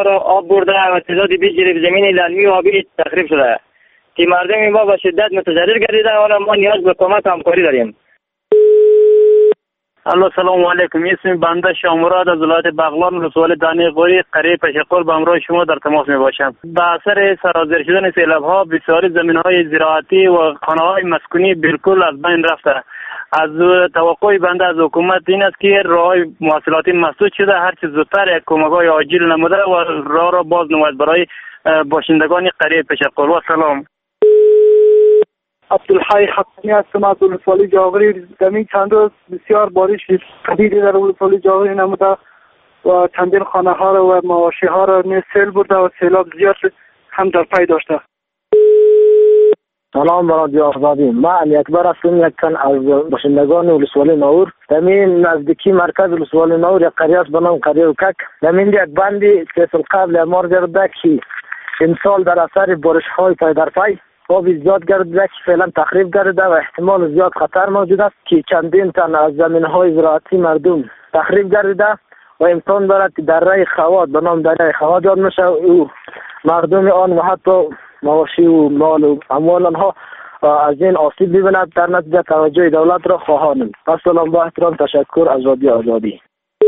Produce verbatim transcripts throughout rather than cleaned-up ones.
را آب برده و تعداد بیشتری زمین للمی و آبی تخریب شده که مردم ما به شدت متضرر گردیده و ما نیاز به کمک و همکاری داریم. الله سلام علیکم. اسم بنده شامراد از ولایت بغلان ولسوالی دانه غوری قریه پشقل به همراه شما در تماس می باشم. به اثر سرازیر شدن سیلاب ها بسیاری زمین های زراعتی و خانه های مسکونی بالکل از بین رفته. از توقع بنده از حکومت این است که راه مواصلاتی مسدود شده، هر چه زودتر یک کمک های عاجل نموده و راه را باز نماید برای باشندگان قریه پشقل. و سلام. عبدالحی حقانی هستم از ولسوالی جاغری. زمین چند روز بسیار بارش شدیدی در ولسوالی جاغری نموده و چندین خانه ها را و مواشی ها را نیز سیل برده و سیلاب زیاد هم در پی داشته. سلام برای رادیو آزادی. من علی اکبر هستم، یک تن از باشندگان ولسوالی نور. زمین نزدیکی مرکز ولسوالی نور یک قریه است به نام قریه وکک. زمین یک بندی که قبل اعمار گردیده که امسال در اثر بارش های پی در پی آب زیاد گردیده که فعلا تخریب گردیده و احتمال زیاد خطر موجود است که چندین تن از زمین های زراعتی مردم تخریب گردیده و امکان دارد که دره خواد به نام دره خواد یاد میشه او مردم آن و حتی مواشی و مال و اموال آنها از این آسیب ببیند. در نتیجه توجه دولت را خواهانم. السلام، با احترام تشکر از رادیو آزادی.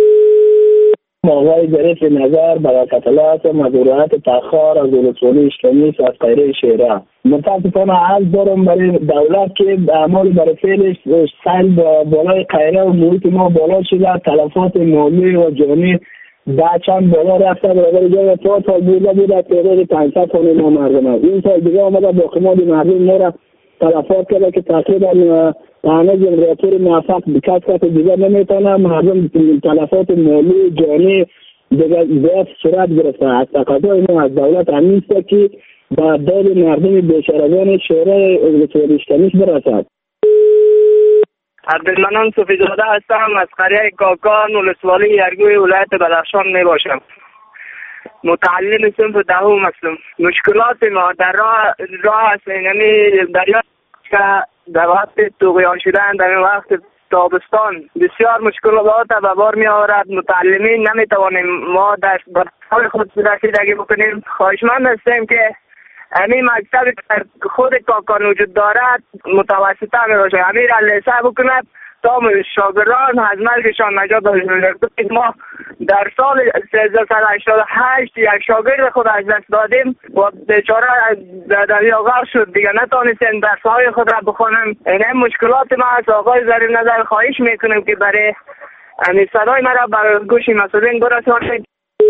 موضوع ظریف نظر برای قتلات و مزورات تاخار از ولسوالی اشکمیس از قیره شیره. متاسفانه عرض دارم برای دولت که اعمال برای فعلش سیل بالای قیره و محیط ما بالا شده، تلفات مالی و جانی بعد چند بالا رفته برابر جای پا تا بوده بوده تعداد پانصد خانه ما مردم است. این سال دیگه آمده با خماد مردم ما را تلفات کرده که تقریبا تنها جنراتور موفق بکت کت دیگه نمیتونه. مردم تلفات مالی جانی دیگه زیاد صورت گرفته. از تقاضای ما از دولت همین است که با داد مردم بیچارگان شورای ولسوالی اشکمیس برسد. عبدالمنان صوفی‌زاده هستم، از قریه کاکان ولسوالی یرگوی ولایت بدخشان می باشم. متعلم صنف دهم هستم. مشکلات ما در راه راه است، یعنی دریا که در وقت طغیان شدن در وقت تابستان بسیار مشکلات به بار می آورد. متعلمین نمی توانیم ما در حال خود رسیدگی بکنیم. خواهشمند هستیم که همین مکتب خود کاکان وجود دارد متوسطه می باشه، همین را لیسه بکند تا شاگردان از مرگشان نجات داشته. ما در سال سیزده صد و هشتاد و هشت یک شاگرد خود از دست دادیم و بیچاره در دریا غرق شد، دیگه نتونستیم درس‌های خود را بخوانیم. این مشکلات ما از آقای ظریف نظر خواهش میکنیم که برای همین صدای مرا بر گوش مسئولین برسانید.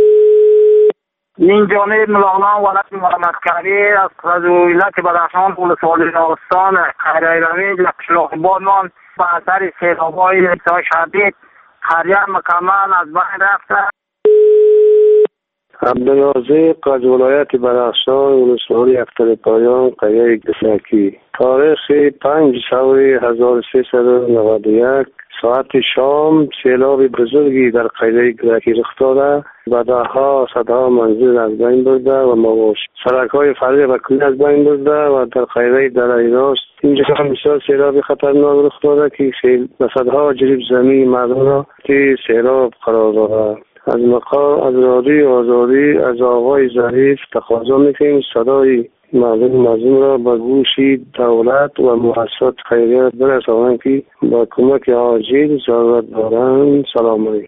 این جانب ملانا ولد محمد کری از ولایت بدخشان ولسوالی نورستان قریه رمید لقشلاق بادمان به اثر سیلاب‌های بسیار شدید قریه مکمل از بین رفته. عبدالرازق از ولایت بدخشان ولسوالی افترپایان قریه گسکی. تاریخ پنج سوری هزار و سیصد و نود و یک ساعت شام سیلاب بزرگی در قریه گسکی رخ داده، بدها صدها منزل از بین برده و مواشی سرک‌های فرعی و کلی از بین برده و در قریه دره راست اینجا هم بسیار سیلاب خطرناک رخ داده که صدها جریب زمین مردم را که سیلاب قرار داده. از مقام از رادیو آزادی از آقای ظریف تقاضا میکنیم صدای مردم مظلوم را به گوش دولت و مؤسسات خیریه برسانند که با کمک عاجل ضرورت دارند. سلام علیکم.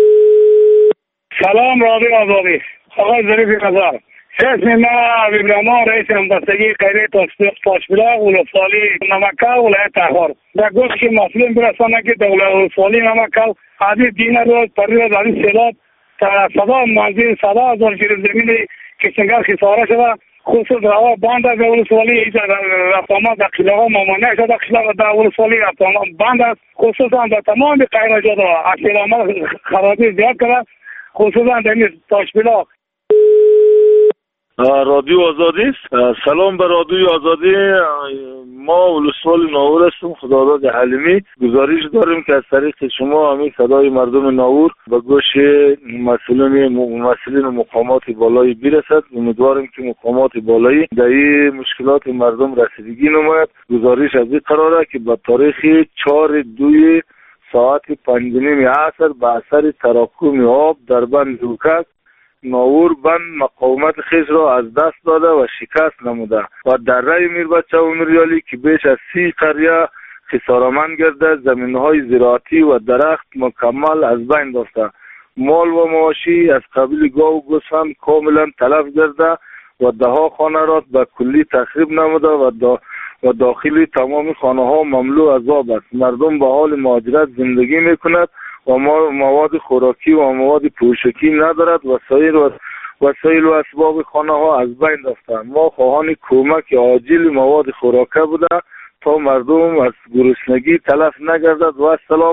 سلام رادیو آزادی. آقای ظریف نظر. اسم ما ویبراما رئیس همبستگی قریه تاشبیلاق ولسوالی نمکه ولایت تخار. در گوش که مسئولین برسانند که دولت ولسوالی نمکه عدید دین روز پر روز عدید سیلاب صدا منزل صدا هزار جریب زمین کشنگر خساره شده، خصوص روا باند از ولسوالی ایجا رفتامان در قلعه مامانه شده، قلعه در ولسوالی رفتامان باند است، خصوصا در تمام قیره جاده اصیلامات خرابی زیاد کرده، خصوصا در این تاشبیلاق. رادیو آزادی است. سلام به رادیو آزادی. ما ولسوالی ناور هستم، خداداد حلیمی. گزارش داریم که از طریق شما همین صدای مردم ناور به گوش مسئولین مسئولین مقامات بالایی برسد. امیدواریم که مقامات بالایی در این مشکلات مردم رسیدگی نماید. گزارش از این قراره که به تاریخ چهار دوی ساعت پنج نیم عصر به اثر تراکم آب در بند وکک ناور بند مقاومت خیش را از دست داده و شکست نموده و دره میربچه و میریالی که بیش از سی قریه خسارمند گرده، زمینهای زراعتی و درخت مکمل از بین رفته، مال و مواشی از قبیل گاو و گوسفند کاملا تلف گرده و ده ها خانه را به کلی تخریب نموده و دا و داخلی تمام خانه ها مملو از آب است. مردم به حال مهاجرت زندگی میکند و مواد خوراکی و مواد پوشکی ندارد. وسایل و وسایل و اسباب خانه ها از بین رفته. ما خواهان کمک عاجل مواد خوراکی بوده تا مردم از گرسنگی تلف نگردد. و سلام.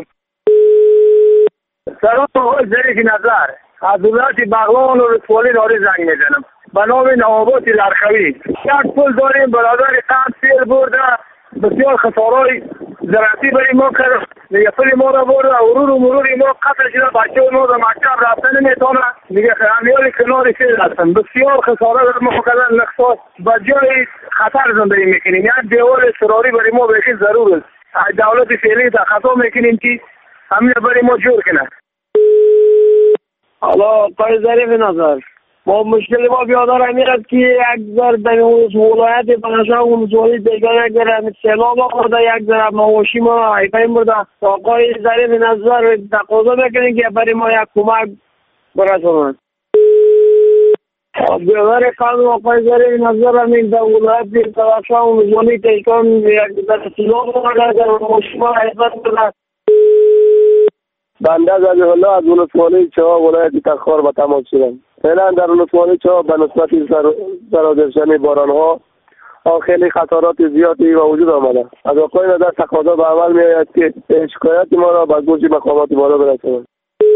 سلام آقای ظریف نظر، از دولت بغلان و رسوالی داری زنگ میزنم به نام نوابات لرخوی. یک پل داریم برادر قند سیل برده، بسیار خسارهای زراعتی برای ما کرد، دیگه پل ما را برده، ورور و مرور ما قطع شده، بچه ما در مکتب رفتن نمیتونه، دیگه امیال کنار سیل هستن، بسیار خساره در ما کردن. نقصات به جای خطر زندگی میکنیم، یک دیوار اضطراری برای ما بخی ضرور است. دولت فعلی تا خطا میکنیم که همین برای ما جور کنه. حالا آقای ظریف نظر، ما مشکل ما بیادار همیرد که یک ذر در ولایت بنشان و ولسوالی دیگر یک ذر سیلاب آمده، یک ذر مواشی ما حیفه برده. آقای ظریف نظر تقاضا میکنیم که برای ما یک کمک برسونند. بیادار قانون آقای ظریف نظر همین در ولایت بنشان و ولسوالی دیگر یک ذر سیلاب آمده، در مواشی ما حیفه برده. بنده زبیح الله از ولسوالی چهار ولایت تخار به تماس شدم. فعلا در ولسوالی چهار به نسبت سرازیرشدن بارانها خیلی خطرات زیادی به وجود آمده. از آقای نظر تقاضا به عمل می آید که شکایت ما را به گوش مقامات بالا برسانند.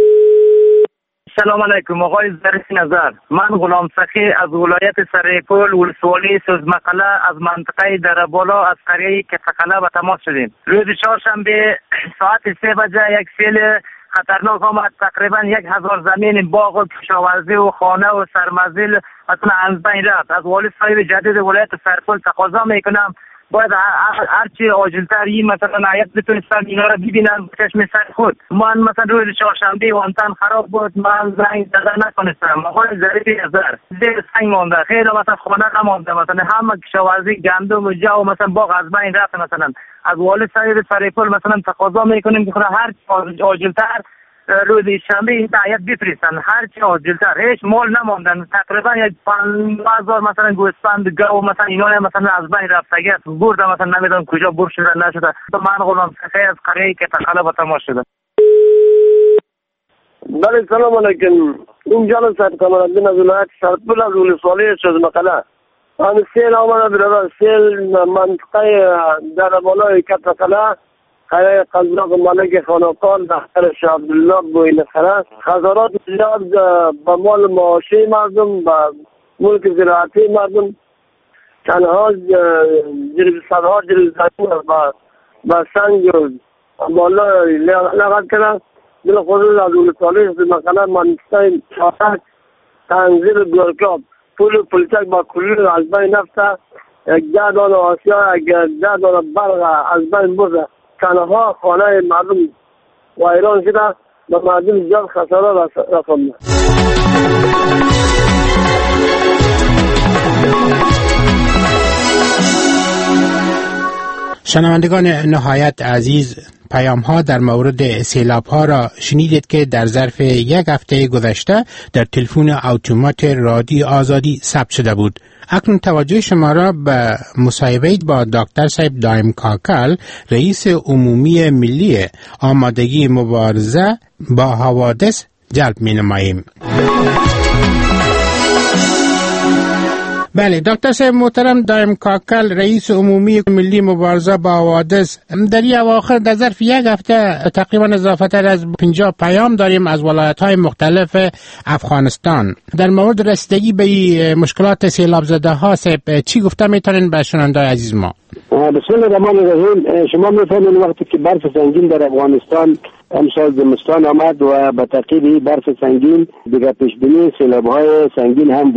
سلام علیکم آقای ظریف نظر، من غلام سخی از ولایت سریپول ولسوالی سوزمقله از منطقه دربالا از قریه کتقله به تماس شدیم. روز چهارشنبه ساعت سه بجه یک سیل خطرناک آمد. تقریبا یک هزار زمین باغ و کشاورزی و خانه و سرمزل اصلا از بین رفت. از والی صاحب جدید ولایت سریپول تقاضا میکنم باید هرچی عاجلتر این مثلا عیت بتونستن اینا را ببینن چشم سر خود. من مثلا روز چهارشنبه وانتن خراب بود، من زنگ زدن نکنستم. آقای ظریف نظر زیر سنگ مانده، خیلی مثلا خانه نمانده، مثلا همه کشاورزی گندم و جو مثلا باغ از بین رفت. مثلا از والی صاحب سریپول مثلا تقاضا میکنیم که هر عاجلتر روز شنبه این تعیید بفرستن، هر چی عاجلتر. هیچ مال نماندن، تقریبا یک پنج هزار مثلا گوسفند گاو مثلا اینا مثلا از بین رفتگی است، برده مثلا نمیدونم کجا بر شده نشده. من غلام سخی از قریه که تقاله به تماس شده. بله سلام علیکم. این جان صاحب کمال‌الدین از ولایت سرپل از ولسوالی سوزمقله. آن سیل آمده برادر، سیل منطقه در بالای کتقله قریه قزاق ملک خانقان دختر شاه عبدالله بوین خرس. خسارات زیاد به مال معاشی مردم، به ملک زراعتی مردم، تنها صدها جریب زمین به سنگ بالا لغت کردن. دل خصوص از ولسوالی مثلا منطقه چارک تنظیر گلکاب پول پلچک با کلی از بین نفته، یک ده دانه آسیا، یک ده دانه برق از بین برده. تنها خانه مردم ویران شده و مردم زیاد خساره رسانده. شنوندگان نهایت عزیز، پیام ها در مورد سیلاب ها را شنیدید که در ظرف یک هفته گذشته در تلفن اتومات رادیو آزادی ثبت شده بود. اکنون توجه شما را به مصاحبه با دکتر صاحب دایم کاکل، رئیس عمومی ملی آمادگی مبارزه با حوادث جلب می نماییم. بله دکتر صاحب محترم دایم کاکل، رئیس عمومی ملی مبارزه با حوادث، در این اواخر در ظرف یک هفته تقریبا اضافه تر از پنجاه پیام داریم از ولایت‌های مختلف افغانستان در مورد رسیدگی به مشکلات سیلاب زده ها. صاحب چی گفته میتونین به شنوندگان عزیز ما؟ بسم الله الرحمن الرحیم. شما میفهمین وقتی که برف سنگین در افغانستان امسال زمستان آمد و به تعقیب برف سنگین دیگر پیشبینی سیلاب‌های سنگین هم بود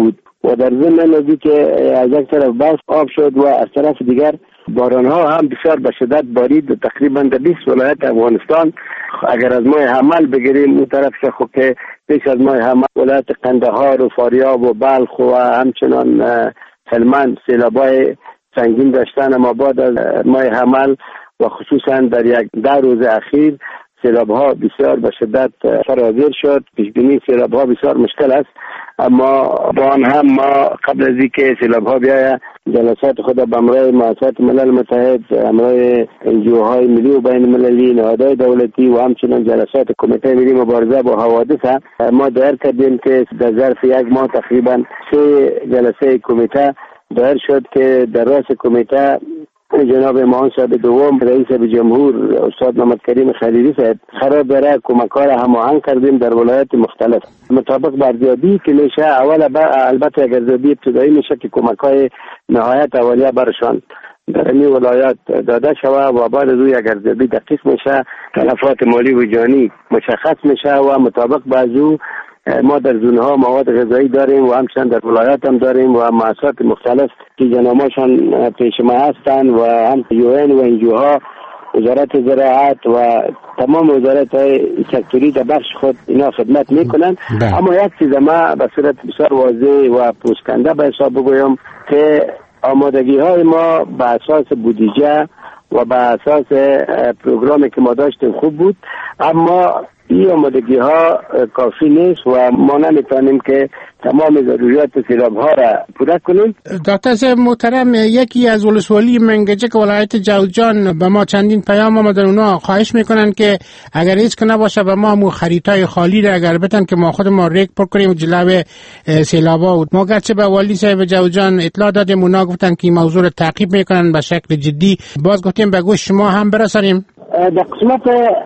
و در ضمن نزدیک که از یک طرف برف آب شد و از طرف دیگر باران ها هم بسیار به شدت بارید. تقریبا در بیست ولایت افغانستان اگر از ماه حمل بگیریم اون طرف خب که پیش از ماه حمل ولایت قندهار و فاریاب و بلخ و همچنان هلمند سیلابای سنگین داشتن، اما بعد از ماه حمل و خصوصا در یک ده روز اخیر سیلاب ها بسیار به شدت فراگیر شد. پیش بینی سیلاب ها بسیار مشکل است، اما با آن هم ما قبل از اینکه سیلاب ها بیاید جلسات خود به همراه مؤسسات ملل متحد، همراه انجیوهای ملی و بین المللی، نهادهای دولتی و همچنین جلسات کمیته ملی مبارزه با حوادث ما دایر کردیم که در ظرف یک ماه تقریبا سه جلسه کمیته دایر شد که در راس کمیته جناب معاون صاحب دوم رئیس جمهور استاد محمد کریم خلیلی صاحب قرار داره کمک‌ها را هماهنگ کردیم در ولایات مختلف مطابق با ارزیابی که میشه. اول البته اگر ارزیابی ابتدایی میشه که کمک‌های نهایت اولیه برشان در این ولایات داده شوه و بعد از او یک ارزیابی دقیق میشه، تلفات مالی و جانی مشخص میشه و مطابق با او ما در زونها مواد غذایی داریم و همچنین در ولایات هم داریم و مؤسسات مختلف که جناماشان پیش ما هستند و هم یو این و انجیوها، وزارت زراعت و تمام وزارت های سکتوری در بخش خود اینا خدمت میکنن. اما یک چیز ما به صورت بسیار واضح و پوسکنده به حساب بگویم که آمادگی های ما به اساس بودجه و به اساس پروگرامی که ما داشتیم خوب بود، اما این آمادگی ها کافی نیست و ما نمیتونیم که تمام ضروریات سیلاب ها را پوره کنیم. دکتر صاحب محترم، یکی از ولسوالی منگجک ولایت جوزجان به ما چندین پیام آمدن، اونا خواهش میکنن که اگر هیچ که نباشه به ما همون خریطای خالی را اگر بتن که ما خود ما ریک پر کنیم و جلوه سیلابا بود. ما گرچه به والی صاحب جوزجان اطلاع دادیم، اونا گفتن که این موضوع را تعقیب میکنن به شکل جدی. باز گفتیم به گوش شما هم برسانیم. در قسمت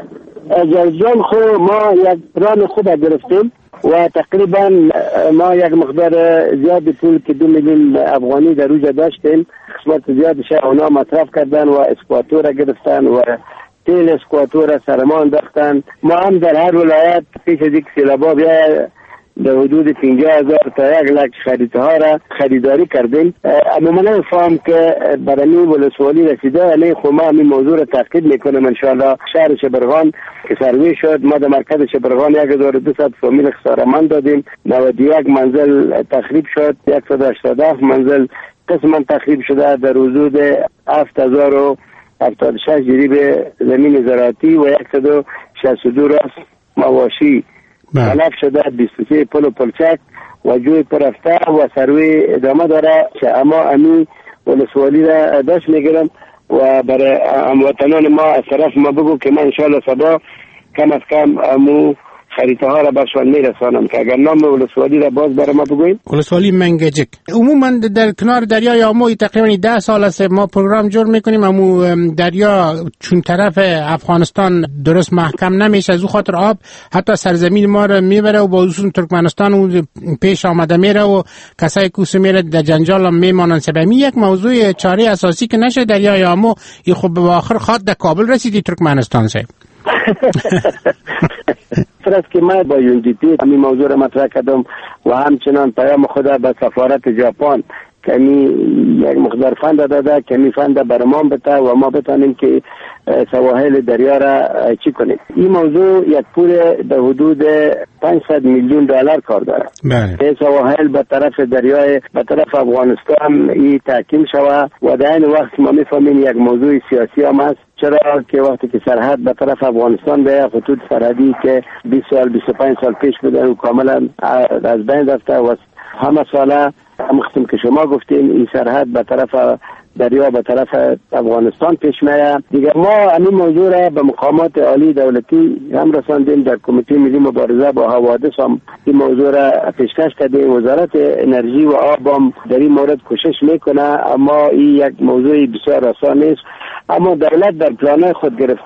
جوزجان خو ما یک پلان خود گرفتیم و تقریبا ما یک مقدار زیاد پول که دو میلیون افغانی در روزه داشتیم، قسمت زیادش اونا مصرف کردن و اسکواتور گرفتن و تیل اسکواتور سرمان انداختن. ما هم در هر ولایت پیش از یک سیلابا بیاید در حدود پنجاه هزار تا یک لک خریطه ها را خریداری کردیم. اما من نفهم که برای ولسوالی رسیده، یعنی خب ما همین موضوع را تاکید میکنم انشاءالله. شهر شبرغان که سروی شد، ما در مرکز شبرغان یک هزار و دویست فامیل خسارمند دادیم، نود و یک منزل تخریب شد، صد و هشتاد و هفت منزل قسما تخریب شده، در حدود هفت هزار و هفتاد و شش جریب زمین زراعتی و صد و شصت و دو راست مواشی تلف شده، بیست و سه پل و پلچک و جوی پرفته و سروی ادامه داره. اما امی ولسوالی را داشت میگیرم و برای هموطنان ما از طرف ما بگو که من انشاءالله صدا کم از کم امو خریطه ها را برشان میرسانم که اگر نام ولسوالی را باز برای ما بگویم. ولسوالی منگجک عموما در کنار دریای آمو تقریبا ده سال است ما پروگرام جور میکنیم، امو دریا چون طرف افغانستان درست محکم نمیشه، از او خاطر آب حتی سرزمین ما را میبره و با خصوص ترکمنستان اون پیش آمده میره و کسای کوس میره در جنجال هم میمانن. سبمی یک موضوع چاره اساسی که نشه دریای آمو ای خب به آخر خاط در کابل رسیدی ترکمنستان سه. فرض که من با یوندیتی همین موضوع را مطرح کردم و همچنان پیام خدا به سفارت ژاپن کمی یک مقدار فند داده، کمی فند برمان بده و ما بتانیم که سواحل دریا را چی کنیم. این موضوع یک پول در حدود پانصد میلیون دلار کار داره. این سواحل به طرف دریای به طرف افغانستان این تحکیم شود و در این وقت ما میفهمیم یک موضوع سیاسی هم است. چرا که وقتی که سرحد به طرف افغانستان به خطوط سرحدی که بیست سال بیست و پنج سال پیش بوده و کاملا از بین رفته و همه ساله همختم که شما گفتین این سرحد به طرف دریا به طرف افغانستان پیش میاد دیگه. ما همین موضوع را به مقامات عالی دولتی هم رساندیم، در کمیته ملی مبارزه با حوادث هم این موضوع را پیشکش کردیم. وزارت انرژی و آب هم در این مورد کوشش میکنه، اما این یک موضوع بسیار آسان نیست. اما دولت در پلان‌های خود گرفته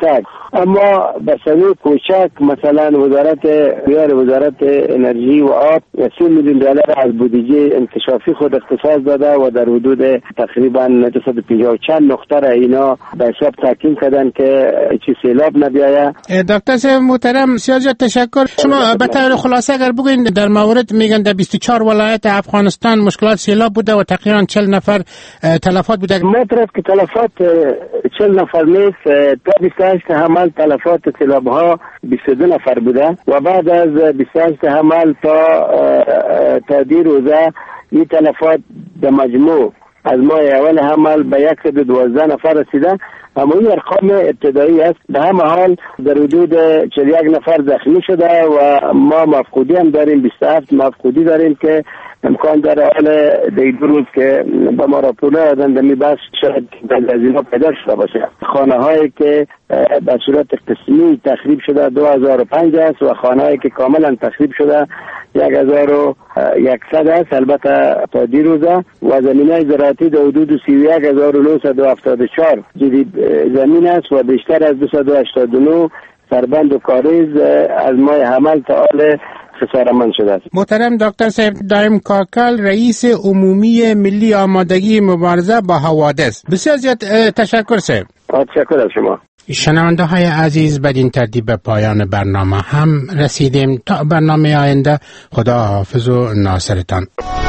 اما به سوی کوچک مثلا وزارت ریال وزارت انرژی و آب سی میلیون دلار از بودجه انکشافی خود اختصاص داده و در حدود تقریبا دویست و پنجاه و چند نقطه را اینا به حساب تحکیم کردن که چی سیلاب نبیاید. دکتر صاحب محترم سیاست تشکر. شما به طور خلاصه اگر بگوین در مورد میگن در بیست و چهار ولایت افغانستان مشکلات سیلاب بوده و تقریبا چهل نفر تلفات بوده. ما طرف که تلفات چهل نفر نیست، تا بیست و هشت حمل تلفات سیلاب ها بیست و دو نفر بوده و بعد از بیست و هشت حمل تا تا دی روزه این تلفات در مجموع از ماه اول حمل به یک و دوازده نفر رسیده. اما این ارقام ابتدایی است. به همه حال در حدود چهل و یک نفر زخمی شده و ما مفقودی هم داریم، بیست و هفت مفقودی داریم که امکان داره حال دی دو روز که به ما راپور دادن دمی بس شاید از اینا پیدا شده باشه. خانه هایی که به صورت قسمی تخریب شده دو هزار و پنج است و خانه هایی که کاملا تخریب شده یک هزار و یکصد است. البته تا دیروزه و زمین های زراعتی در حدود سی و یک هزار و نهصد و هفتاد و چهار جدید زمین است و بیشتر از دویست و هشتاد و نه سربند و کاریز از ماه حمل تا حال خسارمند شده است. محترم دکتر صاحب دایم کاکل رئیس عمومی ملی آمادگی مبارزه با حوادث، بسیار زیاد تشکر صاحب. تشکر از شما. شنونده های عزیز، بدین ترتیب به پایان برنامه هم رسیدیم. تا برنامه آینده خدا حافظ و ناصرتان.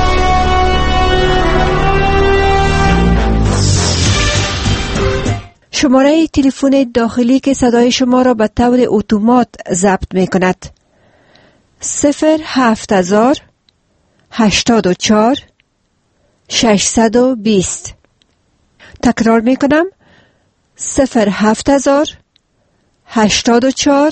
شماره تلفن داخلی که صدای شما را به طور اتومات ضبط می کند صفر هفت هزار هشتاد و چهار ششصد و بیست. تکرار می کنم صفر هفت هزار هشتاد و چهار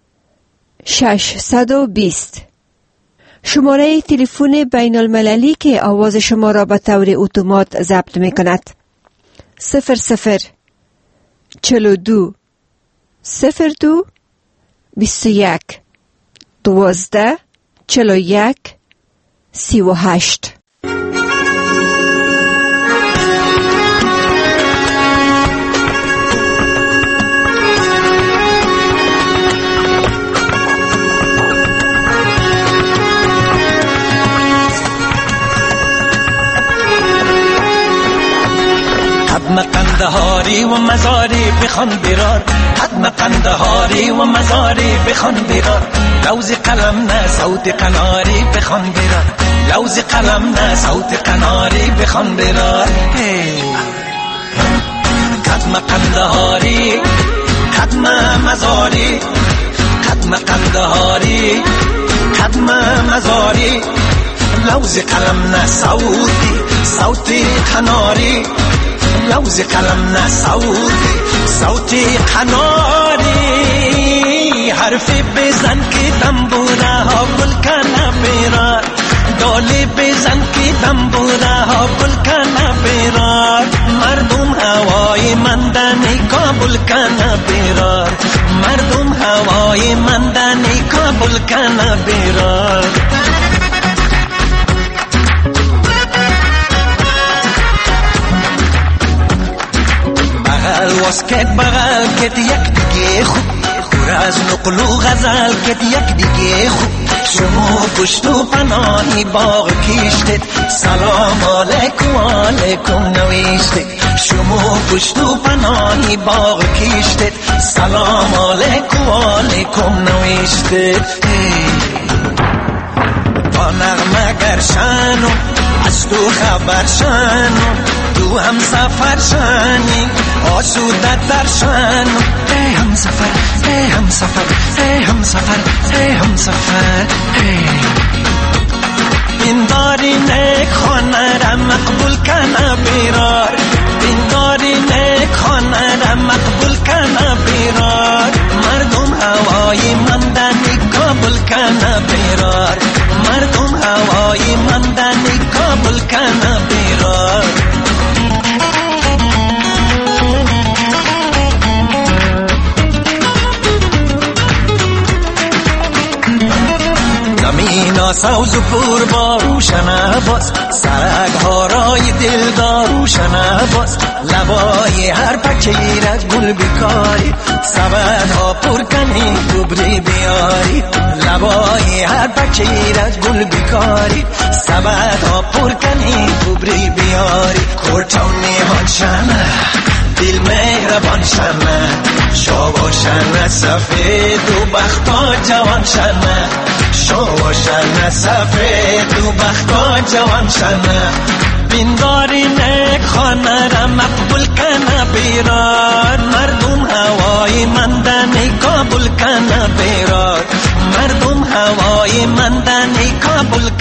ششصد و بیست. شماره تلفن بین المللی که آواز شما را به طور اتومات ضبط می کند صفر صفر چهل و دو صفر دو بیست و یک دوازده چهل و یک سی و هشت. حتم قندهاری و مزاری بخوان برار، حتم قندهاری و مزاری بخوان برار، لوز قلم نه صوت قناری بخوان برار، لوز قلم نه صوت قناری بخوان برار. حتم قندهاری حتم مزاری، حتم قندهاری حتم مزاری، لوز قلم نه صوتی صوتی قناری، لوز قلم نه صوتی صوتی قناری، حرفی بزن که دنبوره ها گل کنه بیرار، دالی بزن که دنبوره ها گل کنه بیرار، مردم هوای مندنی کابل کنه بیرار، مردم هوای مندنی کابل کنه بیرار. واسکت بغل کت یک دیگه خوب، خور از نقل و غزل کت یک دیگه خوب، شما پشت و پناهی باغ کشتید، سلام علیکم علیکم نوشتید، شما پشت و پناهی باغ کشتید، سلام علیکم علیکم نوشتید. با نغمه گرشنو از تو خبر شنو، تو هم سفر شنی آسوده در شنو، ای هم سفر ای هم سفر ای هم سفر ای هم سفر. این داری نیک خانه را مقبول کنه بیرار، این داری نیک خانه را مقبول کنه بیرار، مردم هوای مندنی کابل کنه بیرار، مردم هوای مندنی کابل کنه بیرار. زمینا سوز و پور با روشن باز سرک ها رای دلدار روشن باز لبای هر پکیرک گل بیکاری سبد ها پر کنی گبری بیاری لبای هر پکیرک گل بیکاری سبد ها پر کنی گبری بیاری کورتونی هانشنه دل مهربان شنه شو شنه سفید و بختا جوان شنه شو شنه سفید و بختا جوان شنه بینداری نک خانه را مقبول کنه بیرار مردم هوای مندنی کابل کنه بیرار مردم هوای مندنی کابل